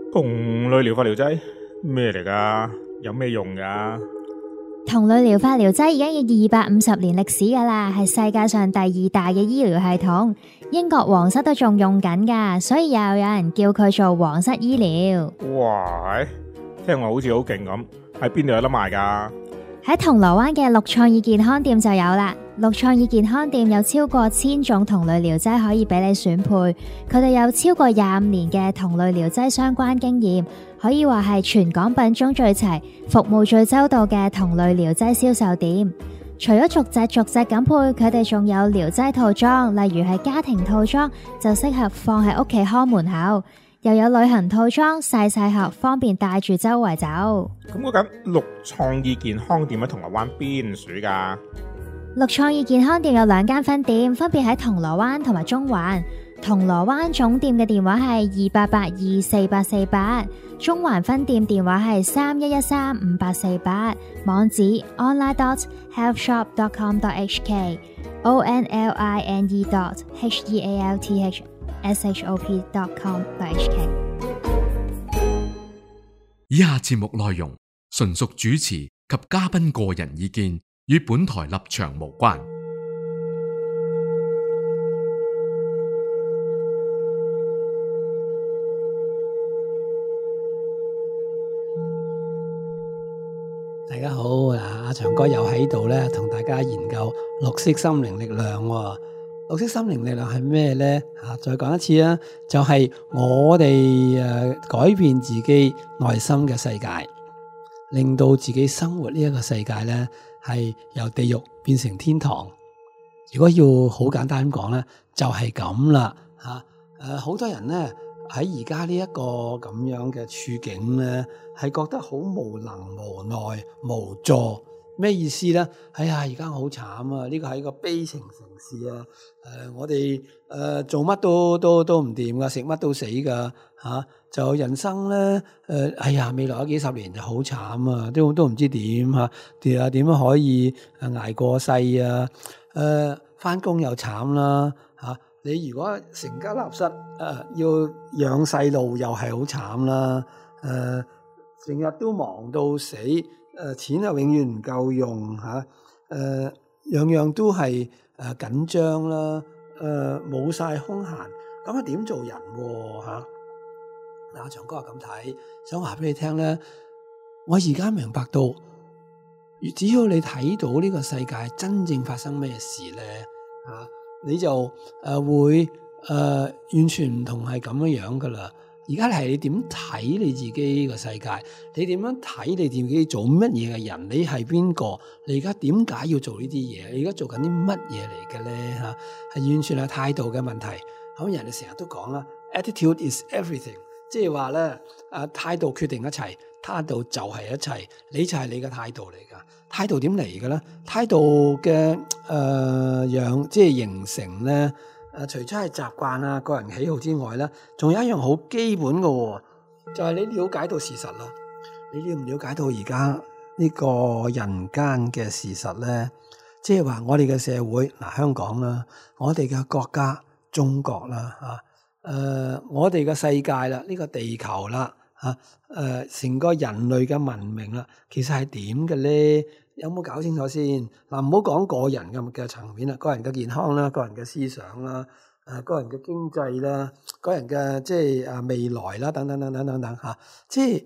同類療法療劑咩嚟噶？有咩用噶？ 同類療法療劑已經有250年歷史噶啦，係世界上第2大嘅醫療系統。英國皇室都仲用緊噶，所以又有人叫佢做皇室醫療。 哇，聽落好似好勁咁，喺邊度有得賣噶？ 喺銅鑼灣嘅綠創意健康店就有啦。綠創意健康店有超過1000種同類療劑可以俾你選配，佢哋有超過25年嘅同類療劑相關經驗，可以話係全港品種最齊、服務最周到嘅同類療劑銷售店。除咗逐隻咁配，佢哋仲有療劑套裝，例如係家庭套裝就適合放喺屋企看門口，又有旅行套裝細盒，方便帶住周圍走。 咁嗰間綠創意健康店喺銅鑼灣邊處噶？ 綠創意健康店有2間分店，分別喺銅鑼灣同埋中環。銅鑼灣總店嘅電話係28824848，中環分店電話係31135848，網址 online.healthshop.com.hk online.healthshop.com.hk。 以下節目內容純屬主持及嘉賓個人意見，與本台立場無關。 大家好，阿長哥又喺度咧，同大家研究綠色心靈力量。綠色心靈力量係咩呢？再講一次啊，就係我哋改變自己內心嘅世界，令到自己生活呢一個世界呢係由地獄變成天堂。如果要好簡單咁講呢，就係咁啦吓。好多人呢喺而家呢一個咁樣嘅處境呢，係覺得好無能無奈無助。咩意思呢？哎呀，而家我好慘啊！呢個係一個悲情城市啊！我哋做乜都唔掂噶，食乜都死噶吓。就人生咧，哎呀，未來嗰幾十年就好慘啊！都唔知點吓，點樣可以捱過世啊？返工又慘啦吓。你如果成家立室，要養細路又係好慘啦。成日都忙到死。錢又永遠唔夠用吓，樣樣都係緊張啦，冇晒空閒，咁啊點做人吓？嗱，長哥係咁睇，想話俾你聽咧，我而家明白到，只要你睇到呢個世界真正發生咩事咧吓，你就會完全唔同係咁樣噶啦。而家係你點睇你自己個世界？你點樣睇你自己做乜嘢嘅人？你係邊個？你而家點解要做呢啲嘢？你而家做緊啲乜嘢嚟嘅咧？吓，係完全係態度嘅問題。咁人哋成日都講啦 ，attitude is everything， 即係話咧，態度決定一切，態度就係一切，你就係你嘅態度嚟噶。態度點嚟嘅咧？態度嘅即係形成咧。除咗係習慣啊、個人喜好之外咧，仲有一樣好基本嘅，就係你了解到事實啦。你了唔了解到而家呢個人間嘅事實咧？即係話我哋嘅社會香港啦，我哋嘅國家中國啦，我哋嘅世界啦，呢個地球啦，成個人類嘅文明啦，其實係點嘅咧？有冇搞清楚先？嗱，唔好講個人嘅層面啦，個人嘅健康啦，個人嘅思想啦，個人嘅經濟啦，個人嘅即係未來啦，等等吓，即係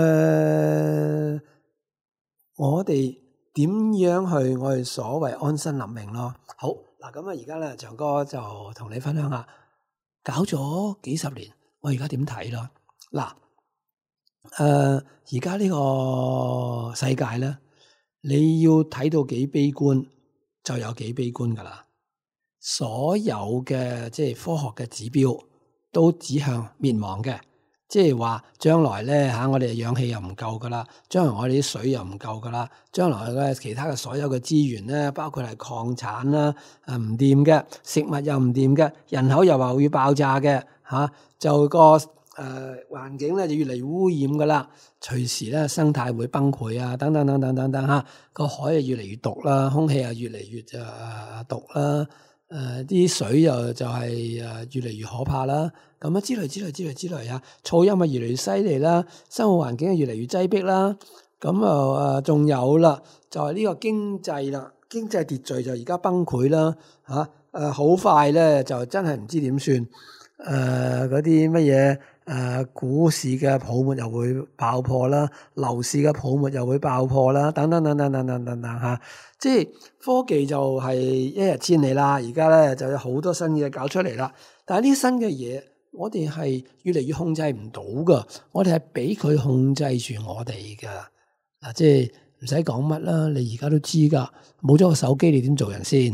我哋點樣去我哋所謂安身立命咯？好嗱，咁啊而家咧，長哥就同你分享下，搞咗幾十年，我而家點睇咯？嗱，而家呢個世界咧。你要睇到幾悲觀，就有幾悲觀噶啦。所有嘅即係科學嘅指標都指向滅亡嘅，即係話將來咧我哋嘅氧氣又唔夠噶啦，將來我哋啲水又唔夠噶啦，將來嘅其他嘅所有嘅資源咧，包括係礦產啦，唔掂嘅，食物又唔掂嘅，人口又話會爆炸嘅就個環境咧就越嚟越污染噶啦，隨時咧生態會崩潰啊，等等吓，個海啊越嚟越毒啦，空氣啊越嚟越毒啦， 啲水就係越嚟越可怕啦。咁啊之類啊，噪音啊越嚟越犀利啦，生活環境啊越嚟越擠迫啦。咁仲有啦，就係呢個經濟啦，經濟秩序就而家崩潰啦嚇。好快咧就真係唔知點算。嗰啲乜嘢股市嘅泡沫又會爆破啦，樓市嘅泡沫又會爆破啦，等等嚇。即係科技就係一日千里啦，而家咧就有好多新嘢搞出嚟啦。但係呢啲新嘅嘢，我哋係越嚟越控制唔到噶，我哋係俾佢控制住我哋噶。即係唔使講乜啦，你而家都知噶，冇咗個手機你點做人先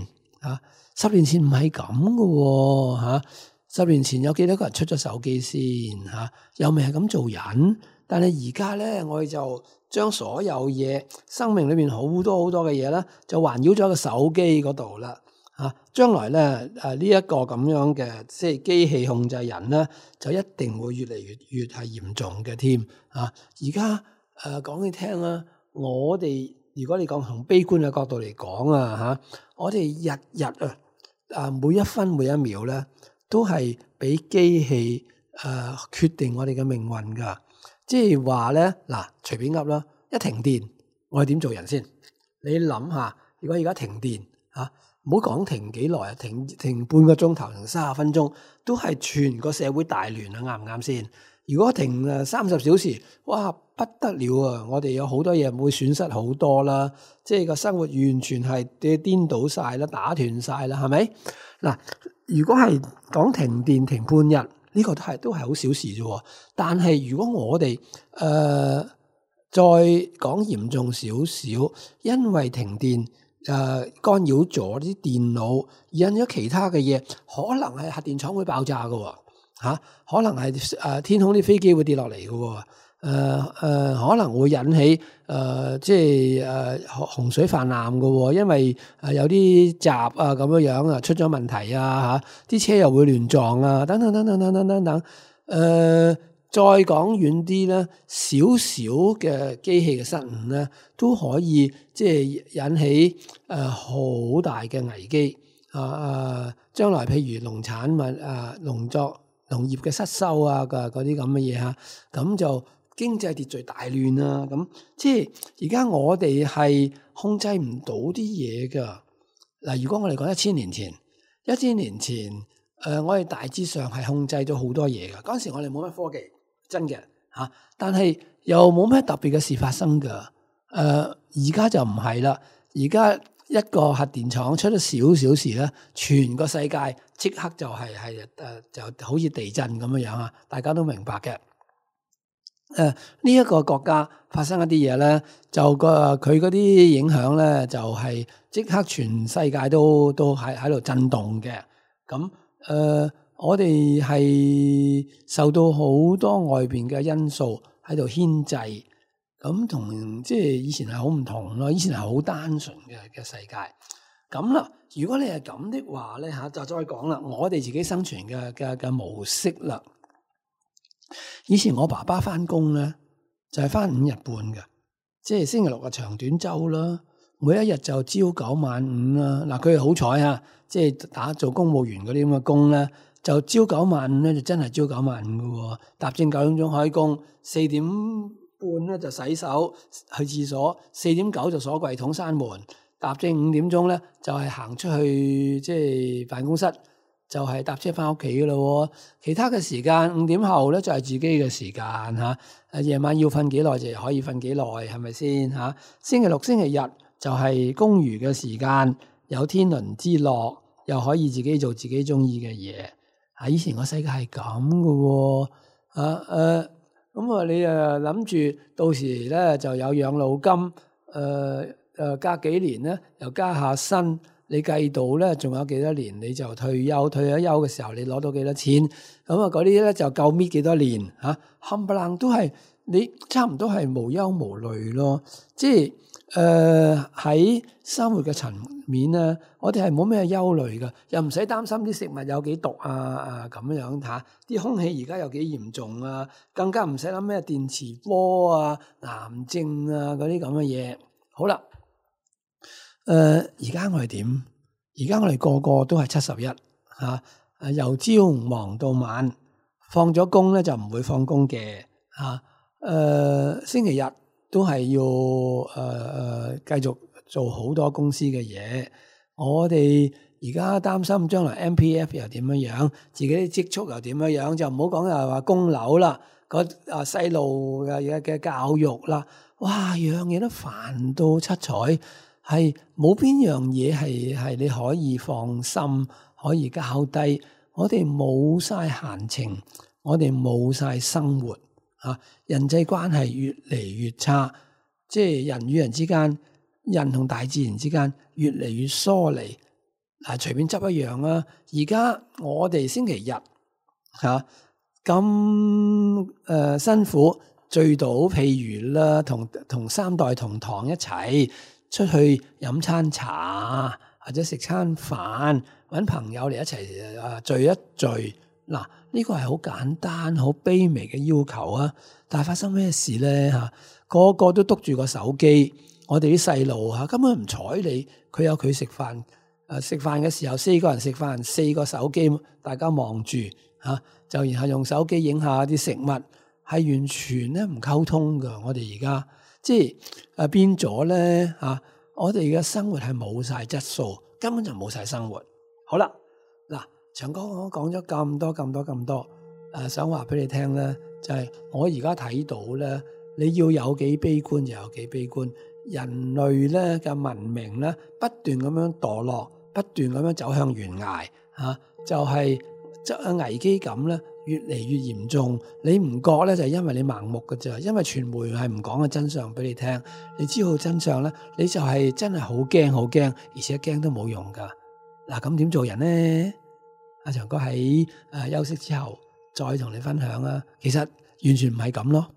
？10年前唔係咁噶10年前有幾多個人出咗手機先又未係咁做人？但係而家咧，我哋就將所有嘢，生命裏面好多嘅嘢咧，就環繞咗個手機嗰度啦將來咧呢一個咁樣嘅即係機器控制人咧，就一定會越嚟越係嚴重嘅添而家講你聽啦，我哋如果你講從悲觀嘅角度嚟講我哋日每一分每一秒咧，都係俾機器決定我哋嘅命運噶。即係話咧隨便噏啦，一停電我哋點做人先？你諗下，如果而家停電唔好講停幾耐啊，停半個鐘頭，停30分鐘，都係全個社會大亂啱唔啱先？如果停30小時，哇不得了啊！我哋有好多嘢會損失好多啦，即係個生活完全係顛倒晒啦，打斷晒啦，係咪？如果係講停電停半日，呢個都係好小事啫。但係如果我哋再講嚴重少少，因為停電干擾咗啲電腦，引咗其他嘅嘢，可能係核電廠會爆炸㗎可能係天空啲飛機會跌落嚟㗎可能會引起即係洪水泛濫㗎因為有啲閘咁樣出咗問題啲車又會亂撞等等。再講遠啲咧，少少嘅機器嘅失誤咧，都可以即係引起好大嘅危機將來譬如農產物農業嘅失收嗰啲咁嘅嘢咁就經濟秩序大亂啦。咁即係而家我哋係控制唔到啲嘢噶。如果我哋講1000年前，我哋大致上係控制咗好多嘢噶。嗰陣時我哋冇乜科技，真嘅但係又冇咩特別嘅事發生噶。而家就唔係啦，而家一個核電廠出咗少事咧，全個世界即刻就就好似地震咁樣大家都明白嘅。呢一個國家發生一啲嘢咧，就佢嗰啲影響咧，就係即刻全世界都喺度震動嘅。咁我哋係受到好多外邊嘅因素喺度牽制。咁同即係以前係好唔同咯，以前係好單純嘅世界。咁啦，如果你係咁的話咧就再講啦，我哋自己生存嘅模式啦。以前我爸爸翻工咧就係翻5日半嘅，即係星期6嘅長短週啦，每一日就朝9晚5啦。佢係好彩即係做公務員嗰啲咁嘅工咧，就朝9晚5咧就真係朝9晚5嘅。踏正9點鐘開工，4點半咧就洗手去廁所，4點9就鎖櫃桶閂門，踏正5點鐘咧就係行出去即係辦公室，就係搭車翻屋企嘅咯。其他嘅時間5點後咧就係自己嘅時間夜晚要瞓幾耐就可以瞓幾耐，係咪先星期6星期日就係公餘嘅時間，有天倫之樂，又可以自己做自己中意嘅嘢以前個世界係咁嘅咁你諗住到時咧就有養老金，隔幾年咧又加下薪，你計到咧仲有幾多年你就退休，退咗休嘅時候你攞到幾多錢，咁嗰啲咧就夠搣幾多年冚唪唥都係你差唔多係無憂無慮咯。即係喺生活嘅層面咧，我哋係冇咩憂慮㗎，又唔使擔心啲食物有幾毒咁樣啲空氣而家有幾嚴重更加唔使諗咩電磁波癌症嗰啲咁嘅嘢。好啦，而家我哋點？ 而家我哋個個都係71嚇，由朝忙到晚，放咗工咧就唔會放工嘅嚇。星期日都係要繼續做好多公司嘅嘢。我哋而家擔心將來 MPF 又點樣，自己啲積蓄又點樣，就唔好講又話供樓啦，細路嘅教育啦，哇，樣嘢都煩到七彩，係冇邊樣嘢係你可以放心可以交低。我哋冇晒閒情，我哋冇晒生活啊，人際關係越嚟越差，即係人與人之間，人同大自然之間越嚟越疏離。嗱，隨便執一樣啦。而家我哋星期日嚇咁辛苦聚到，譬如啦，同三代同堂一齊出去飲餐茶，或者食餐飯，搵朋友嚟一齊聚一聚。嗱，呢個係好簡單、好卑微嘅要求啊！但係發生咩事咧嚇？個個都督住個手機，我哋啲細路嚇根本唔睬你，佢有佢食飯。食飯嘅時候4個人食飯，4個手機，大家望住就然後用手機影下啲食物，係完全咧唔溝通噶。我哋而家即係變咗咧我哋嘅生活係冇晒質素，根本就冇晒生活。好啦，嗱，長哥我講咗咁多，想話俾你聽咧，就係我而家睇到咧，你要有幾悲觀就有幾悲觀。人類咧嘅文明咧不斷咁樣墮落，不斷咁樣走向懸崖就係危機感咧越嚟越嚴重。你唔覺咧就係因為你盲目嘅啫，因為傳媒係唔講嘅真相俾你聽。你知道真相咧，你就係真係好驚，而且驚都冇用噶。嗱，咁點做人咧？阿長哥喺休息之後再同你分享啊。其實完全唔係咁咯。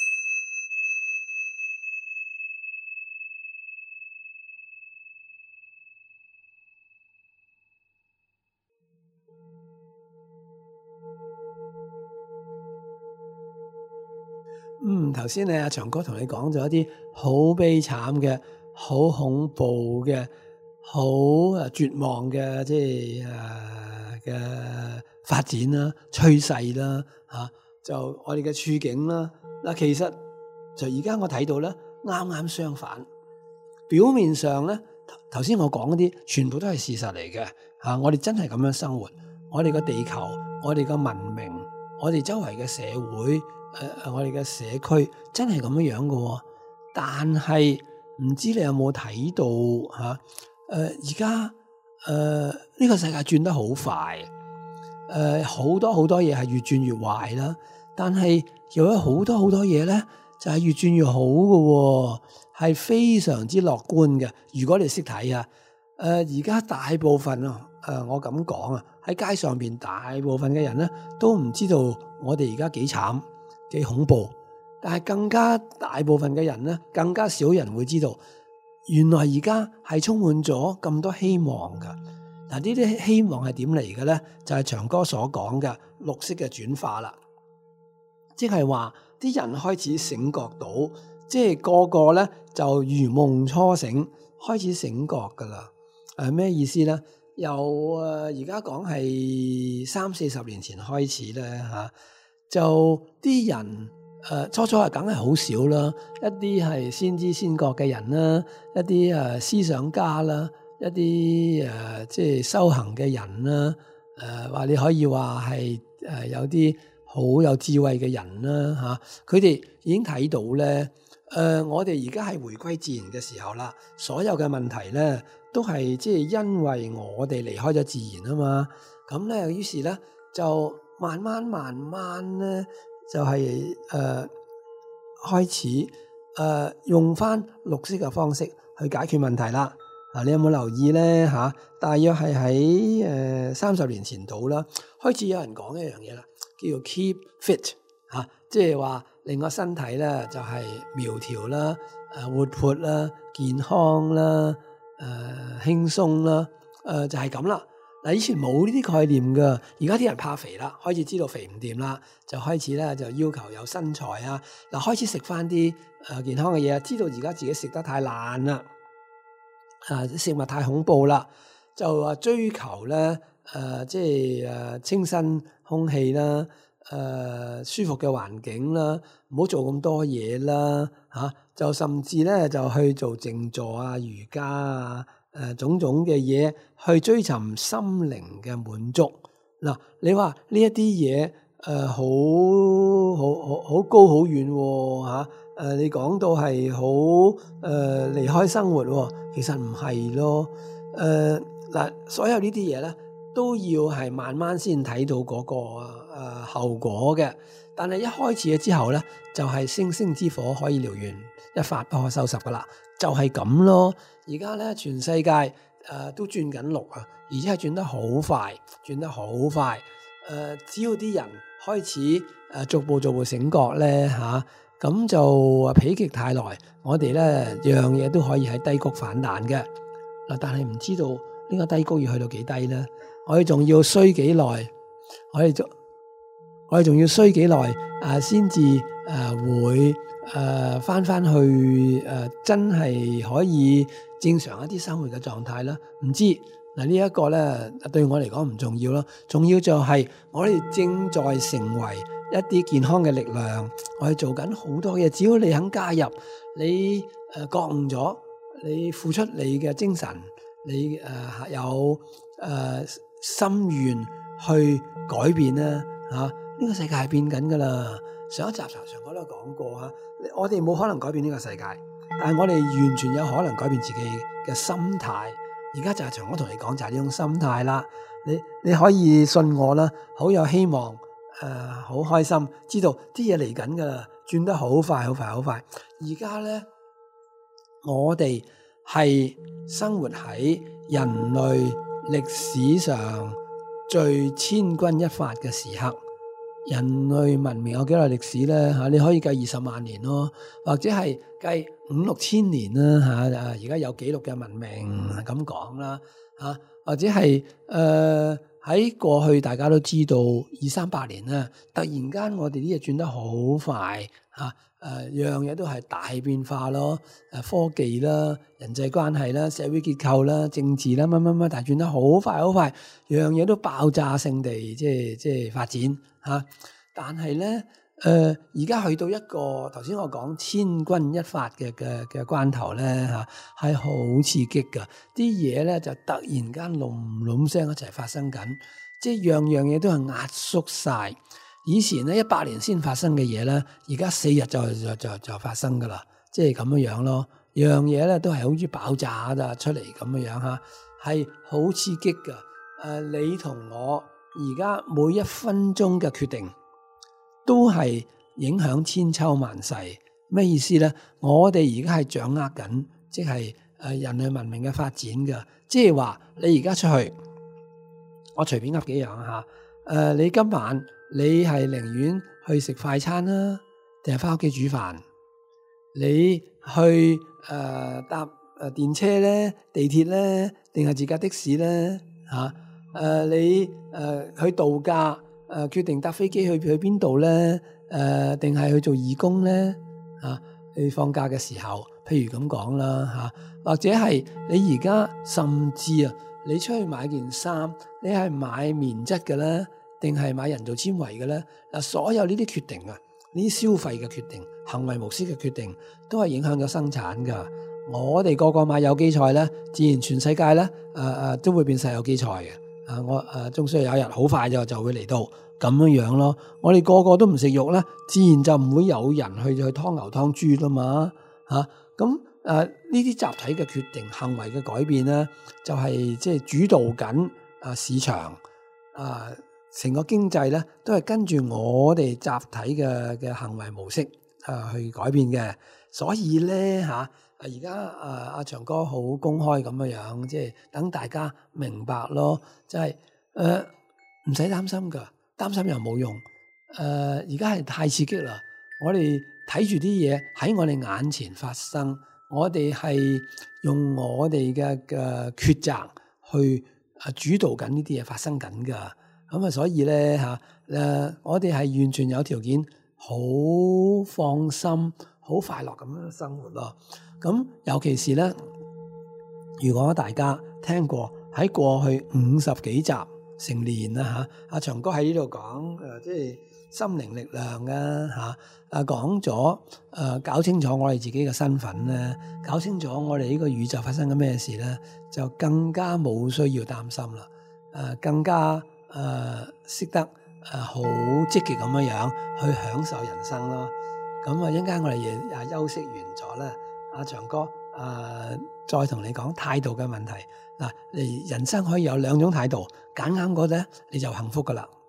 頭先咧阿長哥同你講咗一啲好悲慘嘅、好恐怖嘅、好絕望嘅，即係嘅發展啦、趨勢啦就我哋嘅處境啦。嗱，其實就而家我睇到咧，啱啱相反。表面上咧，頭先我講嗰啲全部都係事實嚟嘅我哋真係咁樣生活，我哋個地球，我哋個文明，我哋周圍嘅社會。我哋嘅社區真係咁樣嘅，但係唔知你有冇睇到而家呢個世界轉得好快，好多嘢係越轉越壞啦。但係又有好多嘢咧，就係越轉越好嘅，係非常之樂觀嘅。如果你識睇而家大部分我咁講喺街上邊大部分嘅人咧都唔知道我哋而家幾慘。幾恐怖，但係更加大部分嘅人咧，更加少人會知道，原來而家係充滿咗咁多希望噶。嗱，呢啲希望係點嚟嘅咧？就係長哥所講嘅綠色嘅轉化啦，即係話啲人開始醒覺到，即係個個咧就如夢初醒，開始醒覺噶啦。咩意思咧？由而家講係30-40年前開始咧就啲人初初係梗係好少啦，一啲係先知先覺嘅人啦，一啲思想家啦，一啲即係修行嘅人啦，話你可以話係有啲好有智慧嘅人啦佢哋已經睇到咧，我哋而家係回歸自然嘅時候啦，所有嘅問題咧都係即係因為我哋離開咗自然啊嘛，咁咧於是咧就慢慢咧就係開始用翻綠色嘅方式去解決問題啦。嗱，你有冇留意咧大約係喺30年前度啦，開始有人講一樣嘢啦，叫做 keep fit 即係話令個身體咧就係苗條啦、活潑啦、健康啦、輕鬆啦，就係咁啦。嗱，以前冇呢啲概念噶，而家啲人怕肥啦，開始知道肥唔掂啦，就開始咧就要求有身材嗱，開始食翻啲健康嘅嘢，知道而家自己食得太爛啦，食物太恐怖啦， 就話追求咧即係清新空氣啦，舒服嘅環境啦，唔好做咁多嘢啦就甚至咧就去做靜坐啊、瑜伽啊、種種嘅嘢去追尋心靈嘅滿足。嗱，你話呢一啲嘢好高好遠喎你講到係好離開生活喎，其實唔係咯。所有呢啲嘢咧都要係慢慢先睇到嗰個後果嘅。但係一開始嘅之後咧，就係星星之火可以燎原，一發不可收拾噶啦，就係咁咯。而家咧全世界都轉緊綠啊，而且係轉得好快，只要啲人開始逐步醒覺咧咁就否極泰來，我哋咧樣嘢都可以喺低谷反彈嘅嗱，但係唔知道呢個低谷要去到幾低咧？我哋仲要衰幾耐？我哋仲要衰幾耐先至會翻去真係可以正常一啲生活嘅狀態啦？唔知嗱，呢一個咧對我嚟講唔重要咯，重要就係我哋正在成為一啲健康嘅力量，我哋做緊好多嘢，只要你肯加入，你覺悟咗，你付出你嘅精神，你有心願去改變咧呢個世界係變緊噶啦。上一集常常我都講過我哋冇可能改變呢個世界，但係我哋完全有可能改變自己嘅心態。而家就係長哥同你講就係呢種心態啦。你可以信我啦，好有希望，好開心，知道啲嘢嚟緊噶啦，轉得好快。而家咧，我哋係生活喺人類歷史上最千鈞一發嘅時刻。人類文明有幾耐歷史咧？你可以計20萬年咯，或者係計5-6千年啦而家有記錄嘅文明咁講啦或者係喺過去大家都知道200-300年啦，突然間我哋啲嘢轉得好快樣嘢都係大變化咯，科技啦、人際關係啦、社會結構啦、政治啦乜，但係轉得好快，樣嘢都爆炸性地即係發展但係咧而家去到一個頭先我講千鈞一發嘅關頭咧係好刺激噶，啲嘢咧就突然間隆聲一齊發生緊，即係樣嘢都係壓縮晒。以前咧100年先發生嘅嘢咧，而家4日就發生噶啦，即係咁樣咯。樣嘢咧都係好似爆炸出嚟咁樣係好刺激噶。你同我而家每一分鐘嘅決定都係影響千秋萬世。咩意思咧？我哋而家係掌握緊，即係人類文明嘅發展噶。即係話你而家出去，我隨便噏幾樣你今晚你係寧願去食快餐啦，定係翻屋企煮飯？你去搭電車咧、地鐵咧，定係自駕的士咧？你去度假決定搭飛機去邊度咧？定係去做義工咧？你放假嘅時候，譬如咁講啦或者係你而家甚至你出去買件衫，你係買棉質嘅咧，定係買人造纖維嘅咧？所有呢啲決定呢啲消費嘅決定、行為模式嘅決定，都係影響咗生產噶。我哋個買有機菜咧，自然全世界咧都會變晒有機菜嘅。我終須有一日好快就會嚟到咁樣咯。我哋個都唔食肉咧，自然就唔會有人去劏牛劏豬啦嘛咁呢啲集體嘅決定、行為嘅改變咧，就係即係主導緊市場成個經濟咧，都係跟住我哋集體嘅行為模式去改變嘅。所以咧而家阿長哥好公開咁樣即係等大家明白咯，就係唔使擔心噶，擔心又冇用。而家係太刺激啦，我哋睇住啲嘢喺我哋眼前發生，我哋係用我哋嘅抉擇去主導緊呢啲嘢發生緊噶。咁所以咧我哋係完全有條件好放心、好快樂咁樣生活咯。咁尤其是咧，如果大家聽過喺過去50幾集成年啦嚇，阿長哥喺呢度講即係心靈力量啊嚇，講咗搞清楚我哋自己嘅身份咧，搞清楚我哋呢個宇宙發生緊咩事咧，就更加冇需要擔心啦。更加識得好積極咁樣去享受人生咯。咁一陣間我哋休息完咗咧，阿長哥再同你講態度嘅問題嗱。你人生可以有2種態度，揀啱嗰咧你就幸福噶啦。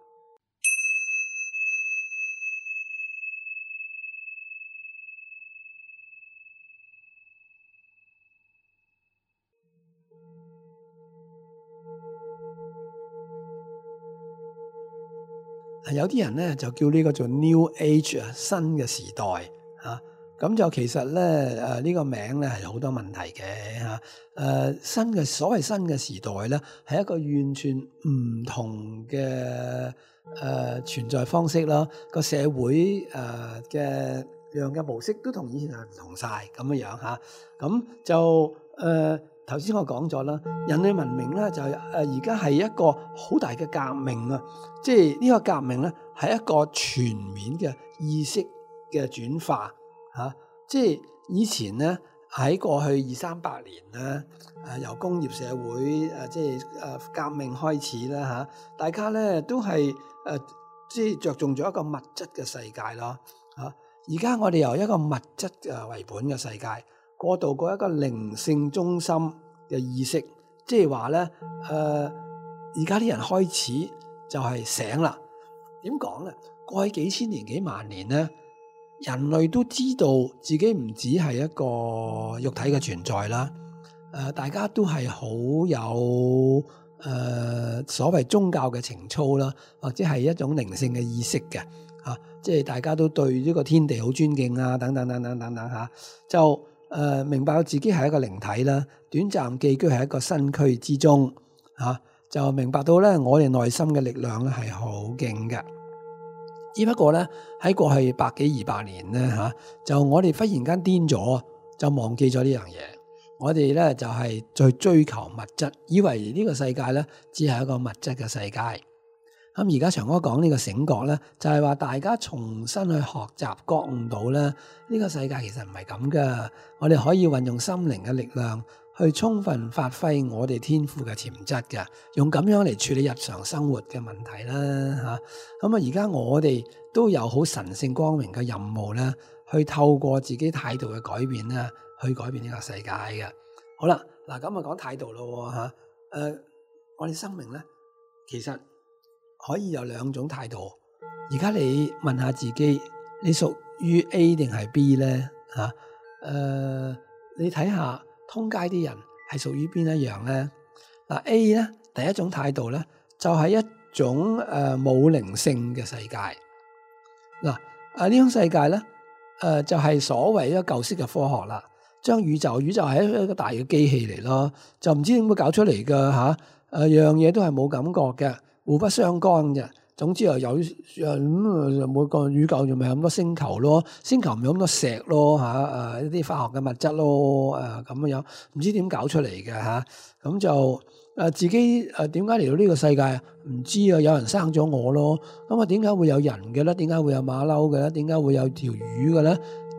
有啲人咧就叫呢個做 New Age 新嘅時代嚇，咁就其實咧呢個名咧係有好多問題嘅嚇。所謂新嘅時代咧係一個完全唔同嘅存在方式啦，個社會嘅樣嘅模式都同以前係唔同晒咁樣嚇。咁就頭先我講咗啦，人類文明咧就而家係一個好大嘅革命啊！即係呢個革命咧係一個全面嘅意識嘅轉化嚇。即係以前咧喺過去200-300年咧由工業社會即係革命開始啦嚇，大家咧都係即係着重咗一個物質嘅世界咯嚇。而家我哋由一個物質為本嘅世界，過渡過一個靈性中心嘅意識，即係話咧，而家啲人開始就係醒啦。點講咧？過去幾千年、幾萬年咧，人類都知道自己唔止係一個肉體嘅存在啦。大家都係好有所謂宗教嘅情操啦，或者係一種靈性嘅意識嘅嚇。即係大家都對呢個天地好尊敬啊，等等等等等等嚇，就明白到自己係一個靈體啦，短暫寄居喺一個身軀之中嚇，就明白到咧我哋內心嘅力量咧係好勁嘅。只不過咧喺過去100幾200年咧嚇，就我哋忽然間癲咗，就忘記咗呢樣嘢。我哋咧就係在追求物質，以為呢個世界咧只係一個物質嘅世界。咁而家長哥講呢個醒覺咧，就係話大家重新去學習覺悟到咧，呢個世界其實唔係咁噶。我哋可以運用心靈嘅力量去充分發揮我哋天賦嘅潛質嘅，用咁樣嚟處理日常生活嘅問題啦嚇。咁而家我哋都有好神聖光明嘅任務咧，去透過自己態度嘅改變咧，去改變呢個世界嘅。好啦，嗱咁講態度咯嚇。我哋生命咧，其實可以有2種態度。而家你問下自己，你屬於 A 定係 B 咧嚇？你睇下通街啲人係屬於邊一樣咧？嗱 A 咧，第一種態度咧就係一種冇靈性嘅世界。嗱呢種世界咧就係所謂一個舊式嘅科學啦，將宇宙係一個大嘅機器嚟咯，就唔知點會搞出嚟噶嚇。樣嘢都係冇感覺嘅，互不相干嘅。總之有每個宇宙就咪有咁多星球咯，星球咪有咁多石咯嚇，一啲化學嘅物質咯咁樣，唔知點搞出嚟嘅嚇。咁就自己點解嚟到呢個世界唔知啊？有人生咗我咯。咁點解會有人嘅咧？點解會有馬騮嘅咧？點解會有條魚嘅咧？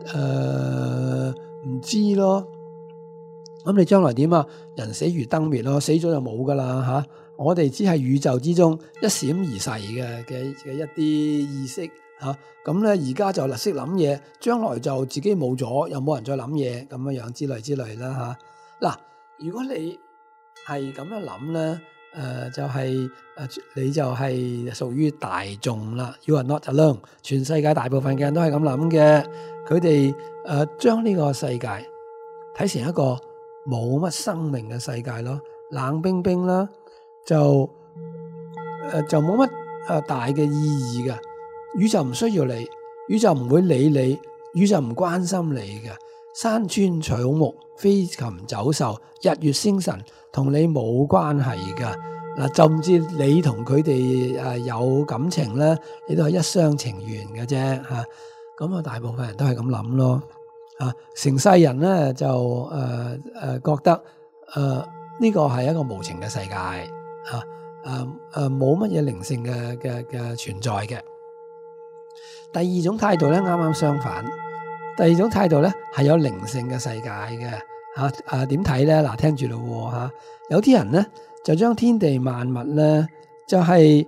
唔知咯。咁你將來點啊？人死如燈滅咯，死咗就冇噶啦嚇。我哋只係宇宙之中一閃而逝嘅一啲意識嚇。咁咧而家就識諗嘢，將來就自己冇咗，又冇人再諗嘢咁樣之類啦嚇。嗱，如果你係咁樣諗咧，就係你就係屬於大眾啦。You are not alone，全世界大部分嘅人都係咁諗嘅。佢哋將呢個世界睇成一個冇乜生命嘅世界咯，冷冰冰啦，就冇乜大嘅意義嘅。宇宙唔需要你，宇宙唔會理你，宇宙唔關心你嘅。山川草木、飛禽走獸、日月星辰同你冇關係嘅。嗱，甚至你同佢哋有感情咧，你都係一廂情願嘅啫嚇。咁大部分人都係咁諗咯。成世人咧就覺得呢個係一個無情嘅世界冇乜嘢靈性嘅存在嘅。第二種態度咧，啱啱相反。第二種態度咧係有靈性嘅世界嘅點睇咧？嗱，聽住咯嚇。有啲人咧就將天地萬物咧就係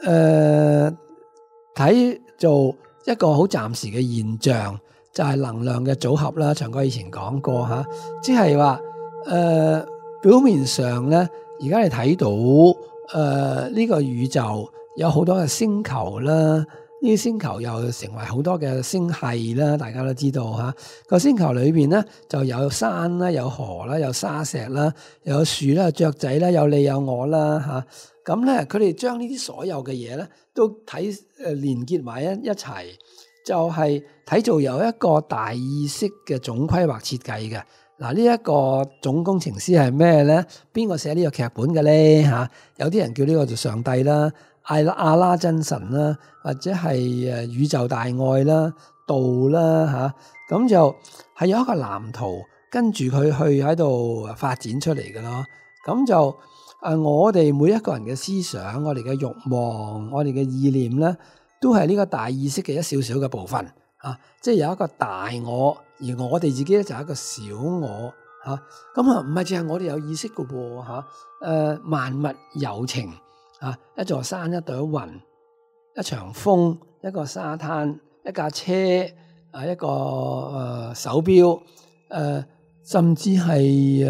睇做一個好暫時嘅現象，就係能量嘅組合啦。長哥以前講過嚇，即係話表面上咧，而家你睇到呢個宇宙有好多嘅星球啦，呢啲星球又成為好多嘅星系啦，大家都知道嚇。個星球裏邊咧就有山啦，有河啦，有沙石啦，有樹啦，有雀仔啦，有你有我啦嚇。咁咧佢哋將呢啲所有嘅嘢咧都睇連結埋一齊，就係睇做有一個大意識嘅總規劃設計嘅。嗱，呢一個總工程師係咩咧？邊個寫呢個劇本嘅咧嚇？有啲人叫呢個做上帝啦、阿拉真神啦，或者係宇宙大愛啦、道啦嚇，咁就係有一個藍圖跟住佢去喺度發展出嚟嘅咯。咁就我哋每一個人嘅思想、我哋嘅慾望、我哋嘅意念咧，都係呢個大意識嘅一小小嘅部分即係有一個大我。而我哋自己咧就係一個小我咁唔係淨係我哋有意識嘅噃萬物有情一座山、一朵雲、一場風、一個沙灘、一架車一個手錶甚至係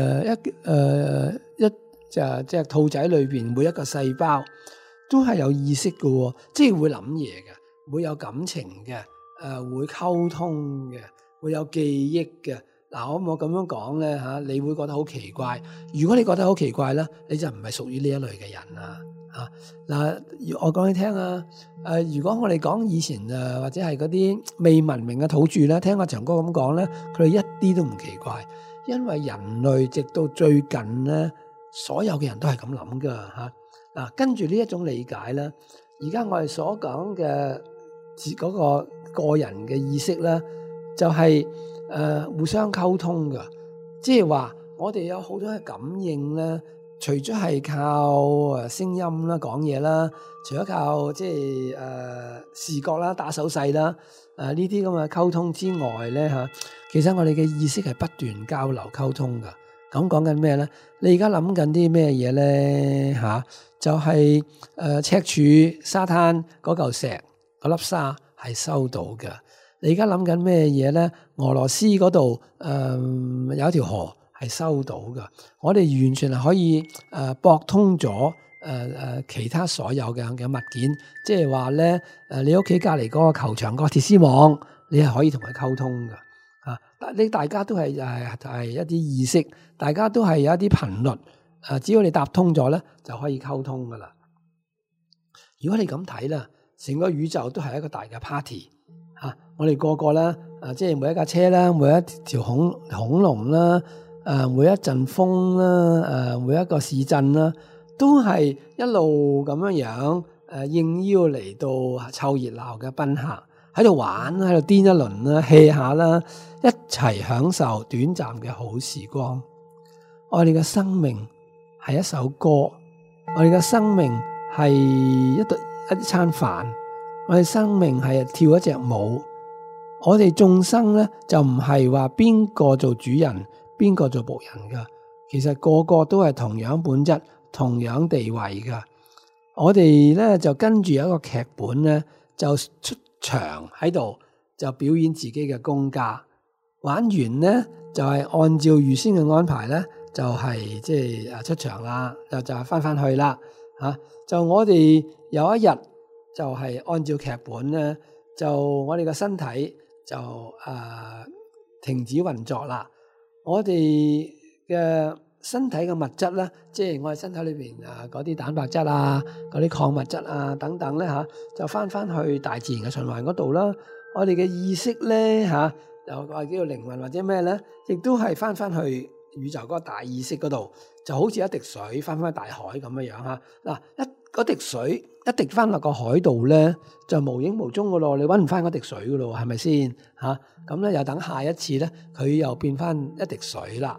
一隻兔仔裏邊每一個細胞都係有意識嘅，即係會諗嘢嘅，會有感情嘅，會溝通嘅。會有記憶嘅。嗱，我咁樣講咧你會覺得好奇怪。如果你覺得好奇怪咧，你就唔係屬於呢一類嘅人嗱，我講你聽如果我哋講以前或者係嗰啲未文明嘅土著咧，聽阿長哥咁講咧，佢哋一啲都唔奇怪，因為人類直到最近咧，所有嘅人都係咁諗噶嗱，跟住呢一種理解咧，而家我哋所講嘅嗰個人嘅意識咧。就係互相溝通噶，即係話我哋有好多嘅感應咧，除咗係靠聲音啦、講嘢啦，除咗靠即係視覺啦、打手勢啦，呢啲咁嘅溝通之外咧其實我哋嘅意識係不斷交流溝通噶。咁講緊咩咧？你而家諗緊啲咩嘢咧就係赤柱沙灘嗰嚿石嗰粒沙係收到嘅。你而家諗緊咩嘢咧？俄羅斯嗰度有一條河係收到嘅。我哋完全係可以駁通咗其他所有嘅物件，即係話咧你屋企隔離嗰個球場個鐵絲網，你係可以同佢溝通嘅你大家都係一啲意識，大家都係有一啲頻率只要你搭通咗咧，就可以溝通噶啦。如果你咁睇啦，成個宇宙都係一個大嘅 party。我哋個個啦，即係每一架車啦，每一條恐龍啦，每一陣風啦，每一個市鎮啦，都係一路咁樣應邀嚟到湊熱鬧嘅賓客，喺度玩，喺度癲一輪啦，hea下啦，一齊享受短暫嘅好時光。我哋嘅生命係一首歌，我哋嘅生命係一餐飯，我哋生命係跳一隻舞。我哋眾生咧就唔係話邊個做主人，邊個做僕人噶。其實個個都係同樣本質、同樣地位噶。我哋咧就跟住有一個劇本咧，就出場喺度就表演自己嘅功架。玩完咧就係按照預先嘅安排咧，就係即係出場啦，就係翻去啦就我哋有一日就係按照劇本咧，就我哋嘅身體就停止運作啦。我哋嘅身體嘅物質咧，即係我哋身體裏邊嗰啲蛋白質啊、嗰啲礦物質啊等等咧就翻去大自然嘅循環嗰度啦。我哋嘅意識咧又話叫做靈魂或者咩咧，亦都係翻去宇宙嗰個大意識嗰度，就好似一滴水翻大海咁樣嗱，嗰滴水一滴翻落個海度咧，就無影無蹤噶咯，你搵唔翻嗰滴水噶咯，係咪先咁咧？又等下一次咧，佢又變翻一滴水啦。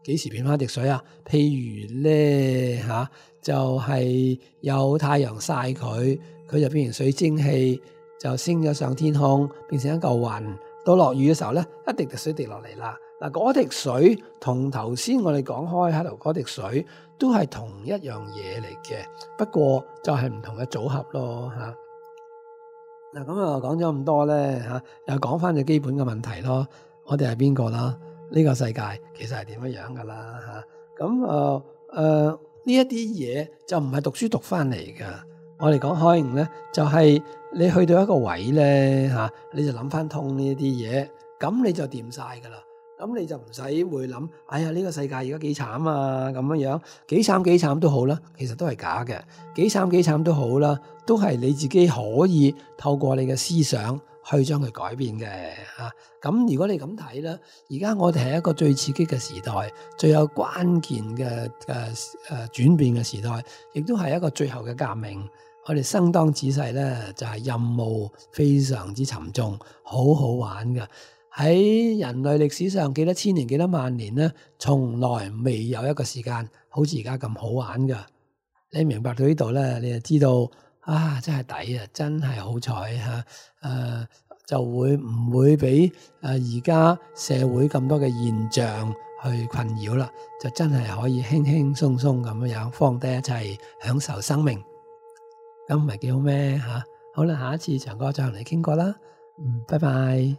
幾時變翻滴水啊？譬如咧就係有太陽曬佢，佢就變成水蒸氣，就升咗上天空，變成一嚿雲。到落雨嘅時候咧，一滴滴水滴落嚟啦。嗱，嗰滴水同頭先我哋講開喺度嗰滴水都係同一樣嘢嚟嘅，不過就係唔同嘅組合咯嗱，咁啊講咗咁多咧又講翻最基本嘅問題咯。我哋係邊個啦？呢個世界其實係點樣噶啦咁呢一啲嘢就唔係讀書讀翻嚟噶。我哋講開咧，就係你去到一個位咧你就諗翻通呢一啲嘢，咁你就掂晒噶啦。咁你就唔使會諗，哎呀呢個世界而家幾慘啊咁樣，幾慘都好啦，其實都係假嘅。幾慘都好啦，都係你自己可以透過你嘅思想去將佢改變嘅咁如果你咁睇啦，而家我哋係一個最刺激嘅時代，最有關鍵嘅轉變嘅時代，亦都係一個最後嘅革命。我哋相當仔細咧，就係任務非常之沉重，好好玩嘅。喺人類歷史上幾多千年幾多萬年咧，從來未有一個時間好似而家咁好玩噶。你明白到呢度咧，你就知道真係抵啊，真係好彩就會唔會俾而家社會咁多嘅現象去困擾啦，就真係可以輕輕鬆鬆咁樣放低一切，享受生命，咁唔係幾好咩好啦，下一次長哥再同你傾過啦，拜拜。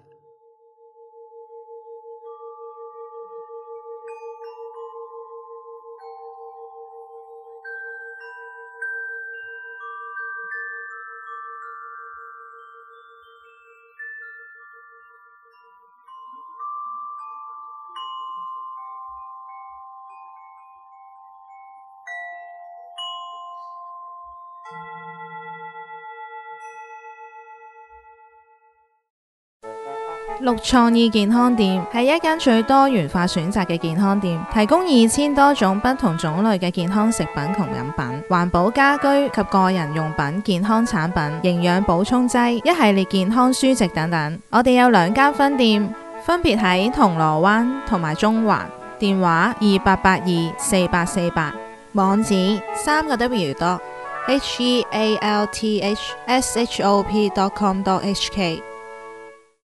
綠創意健康店係一間最多元化選擇嘅健康店，提供2000多種不同種類嘅健康食品同飲品、環保家居及個人用品、健康產品、營養補充劑、一系列健康書籍等等。我哋有2間分店，分別喺銅鑼灣同埋中環，電話28824848，網址3W.healthshop.com.hk。